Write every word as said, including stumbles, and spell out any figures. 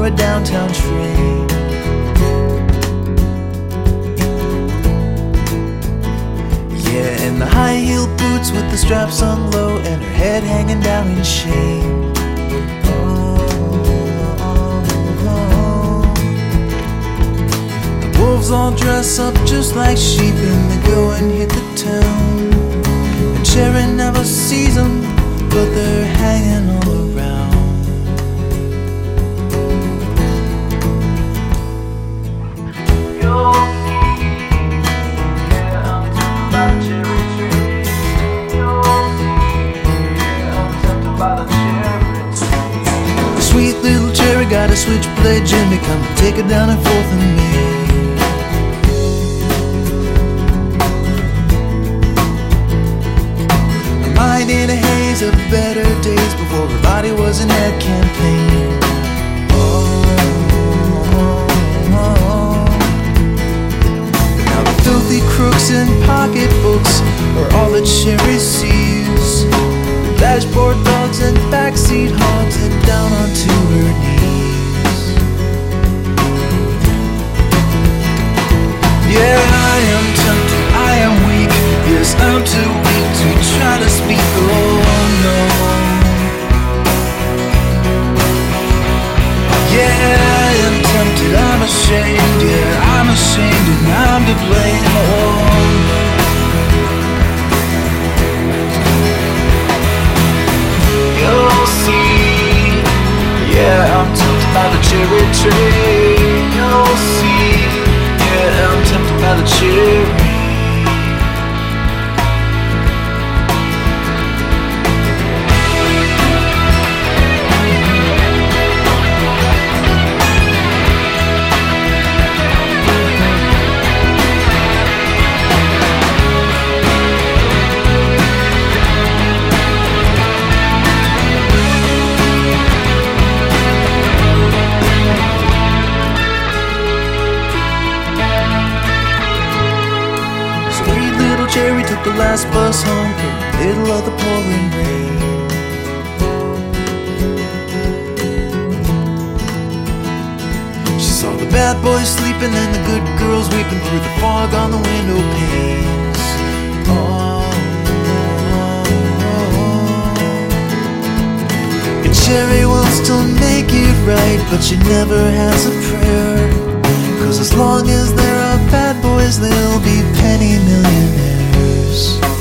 for a downtown train. Yeah, in the high-heel boots with the straps hung low and her head hanging down in shame. Wolves all dress up just like sheep and they go and hit the town. And Cherry never sees them, but they're hanging all around. You'll see, yeah, I'm tempted by the cherry tree. You'll see, yeah, I'm tempted by the cherry tree. The sweet little cherry got a switchblade Jimmy come and take her down and forth with me. In a haze of better days before her body was an ad campaign. Oh, oh, oh. Now the filthy crooks and pocketbooks are all that Cherry sees. The dashboard dogs and backseat hogs head down onto her knees. Yeah, I am tempted, I am weak. Yes, I'm too weak to try to speak. Oh no. Yeah, I am tempted, I'm ashamed. Yeah, I'm ashamed and I'm to blame. Oh no. You'll see. Yeah, I'm tempted by the cherry tree. You'll see. Yeah, I'm tempted by the cherry. Cherry took the last bus home in the middle of the pouring rain. She saw the bad boys sleeping and the good girls weeping through the fog on the window panes. Oh, oh, oh. And Cherry wants to make it right, but she never has a prayer. 'Cause as long as there are bad boys, there'll be penny millionaires.